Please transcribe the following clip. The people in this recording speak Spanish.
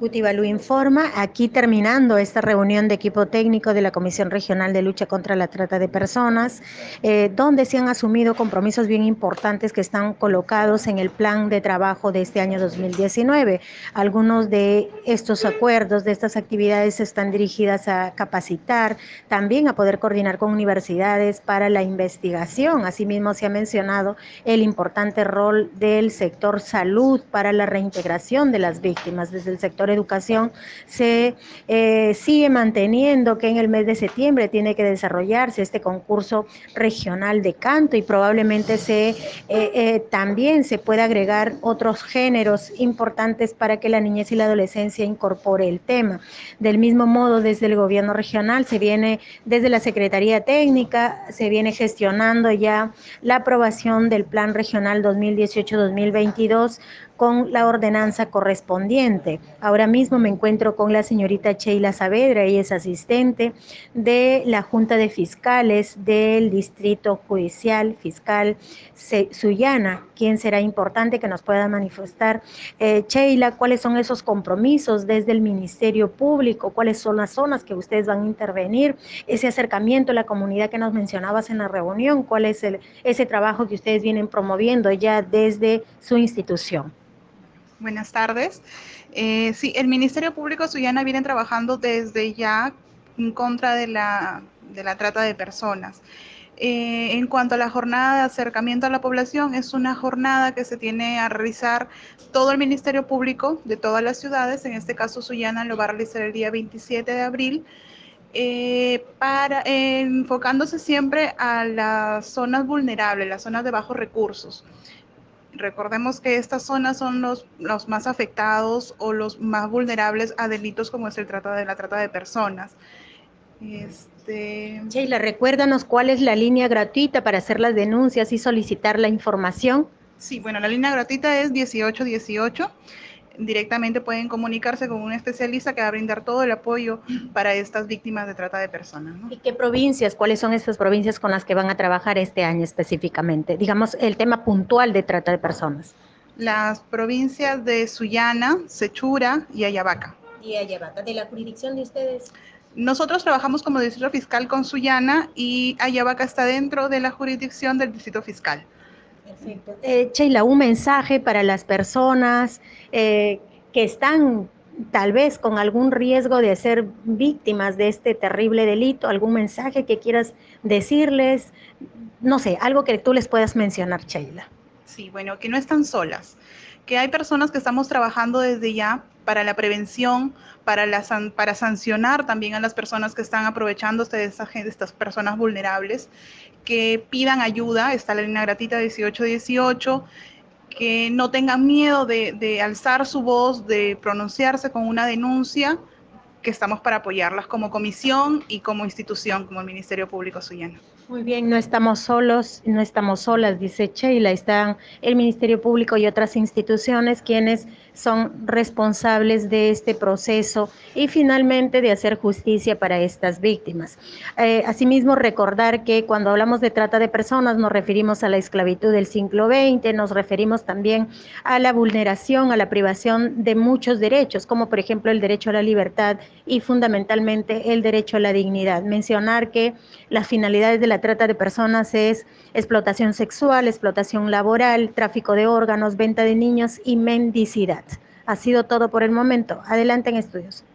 Cutibalú informa, aquí terminando esta reunión de equipo técnico de la Comisión Regional de Lucha contra la Trata de Personas, donde se han asumido compromisos bien importantes que están colocados en el plan de trabajo de este año 2019. Algunos de estos acuerdos, de estas actividades están dirigidas a capacitar, también a poder coordinar con universidades para la investigación. Asimismo, se ha mencionado el importante rol del sector salud para la reintegración de las víctimas. Desde el sector educación se sigue manteniendo que en el mes de septiembre tiene que desarrollarse este concurso regional de canto y probablemente también se pueda agregar otros géneros importantes para que la niñez y la adolescencia incorpore el tema. Del mismo modo, desde el gobierno regional desde la Secretaría Técnica, se viene gestionando ya la aprobación del Plan Regional 2018-2022 con la ordenanza correspondiente. Ahora mismo me encuentro con la señorita Sheila Saavedra, ella es asistente de la Junta de Fiscales del Distrito Judicial Fiscal Sullana, quien será importante que nos pueda manifestar. Sheila, ¿cuáles son esos compromisos desde el Ministerio Público? ¿Cuáles son las zonas que ustedes van a intervenir? Ese acercamiento a la comunidad que nos mencionabas en la reunión, ¿cuál es ese trabajo que ustedes vienen promoviendo ya desde su institución? Buenas tardes. Sí, el Ministerio Público Sullana viene trabajando desde ya en contra de la trata de personas. En cuanto a la jornada de acercamiento a la población, es una jornada que se tiene a realizar todo el Ministerio Público de todas las ciudades. En este caso, Sullana lo va a realizar el día 27 de abril. Enfocándose siempre a las zonas vulnerables, las zonas de bajos recursos. Recordemos que estas zonas son los más afectados o los más vulnerables a delitos como es la trata de personas. Sheila, recuérdanos cuál es la línea gratuita para hacer las denuncias y solicitar la información. Sí, bueno, la línea gratuita es 1818. Directamente pueden comunicarse con un especialista que va a brindar todo el apoyo para estas víctimas de trata de personas, ¿no? ¿Y qué provincias, cuáles son estas provincias con las que van a trabajar este año específicamente? Digamos, el tema puntual de trata de personas. Las provincias de Sullana, Sechura y Ayabaca. Y Ayabaca, ¿de la jurisdicción de ustedes? Nosotros trabajamos como distrito fiscal con Sullana y Ayabaca está dentro de la jurisdicción del distrito fiscal. Perfecto. Sheila, un mensaje para las personas que están tal vez con algún riesgo de ser víctimas de este terrible delito, algún mensaje que quieras decirles, no sé, algo que tú les puedas mencionar, Sheila. Sí, bueno, que no están solas, que hay personas que estamos trabajando desde ya para la prevención, para sancionar también a las personas que están aprovechándose de estas personas vulnerables, que pidan ayuda, está la línea gratuita 1818, que no tengan miedo de alzar su voz, de pronunciarse con una denuncia, que estamos para apoyarlas como comisión y como institución, como el Ministerio Público Sullana. Muy bien, no estamos solos, no estamos solas, dice Sheila, están el Ministerio Público y otras instituciones quienes son responsables de este proceso y finalmente de hacer justicia para estas víctimas. Asimismo, recordar que cuando hablamos de trata de personas nos referimos a la esclavitud del siglo XX, nos referimos también a la vulneración, a la privación de muchos derechos, como por ejemplo el derecho a la libertad y fundamentalmente el derecho a la dignidad. Mencionar que las finalidades de la trata de personas es explotación sexual, explotación laboral, tráfico de órganos, venta de niños y mendicidad. Ha sido todo por el momento. Adelante en estudios.